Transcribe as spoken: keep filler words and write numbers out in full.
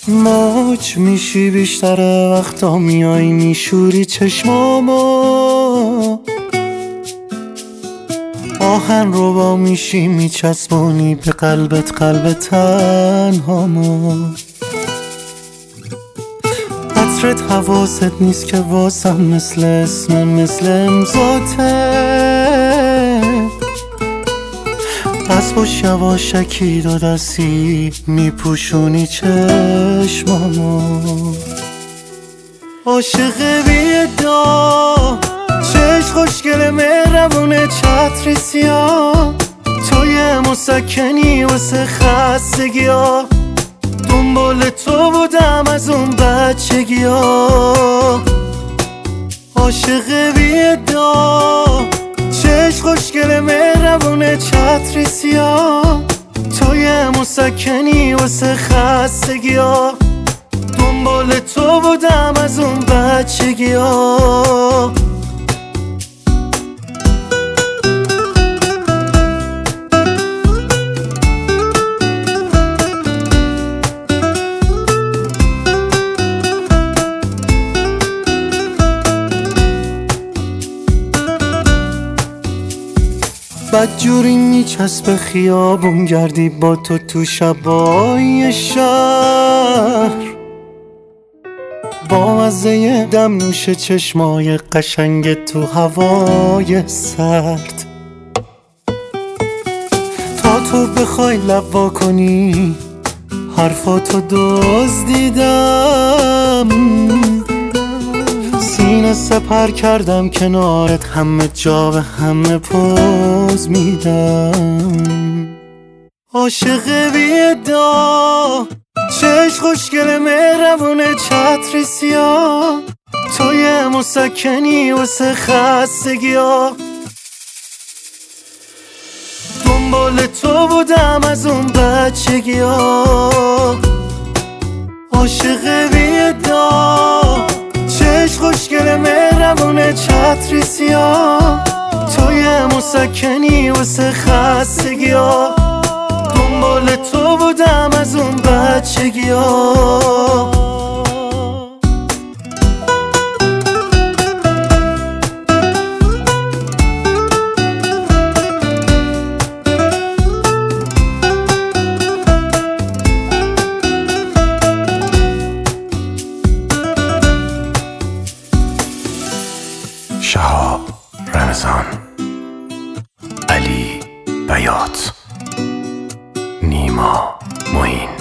موج میشی بیشتر وقتا میای میشوری چشمامو، آهن رو با میشی میچسبونی به قلبت قلب تنهامو. عطرت حواست نیست که واسم مثل اسم مثل امضاته، پس باش یواشکی دو دستی میپوشونی چشمامو. عاشق بی ادعا، چشم خوشگل مهربونه، چتر سیاه، تو یه مسکنی واسه خستگی ها. دنبال تو بودم از اون بچگی ها. عاشق بی ادعا، چشم خوشگل مهربونه، چتر سیاه، تو یه مسکنی واسه خستگی ها. دنبال تو بودم از اون بچگی ها. بدجوری میچسبه خیابون گردی با تو تو شبای شهر، با مزه دم نوش چشمای قشنگ تو هوای سرد. تا تو بخوای لب وا کنی حرفاتو دزدیدم، سینه سپر کردم کنارت، همه جا به همه پوز میدم. عاشق بی ادعا، چشم خوشگل مهربونه، چتر سیاه، تو یه مسکنی واسه خستگی ها. دنبال تو بودم از اون بچگی ها. عاشق بی ادعا، چشم خوشگل مهربونه، چتر سیاه، تو یه مسکنی واسه خستگی ها. دنبال تو بودم از اون بچگی ها. شهاب رمضان، علی بیات، نیما معین.